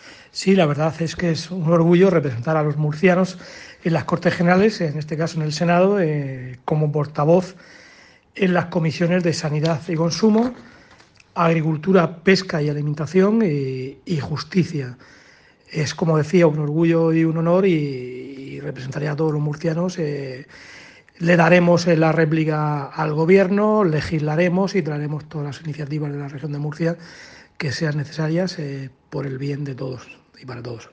Sí, la verdad es que es un orgullo representar a los murcianos en las Cortes Generales, en este caso en el Senado, como portavoz en las comisiones de Sanidad y Consumo, Agricultura, Pesca y Alimentación y Justicia. Es, como decía, un orgullo y un honor y representaría a todos los murcianos. Le daremos la réplica al Gobierno, legislaremos y traeremos todas las iniciativas de la región de Murcia que sean necesarias por el bien de todos y para todos.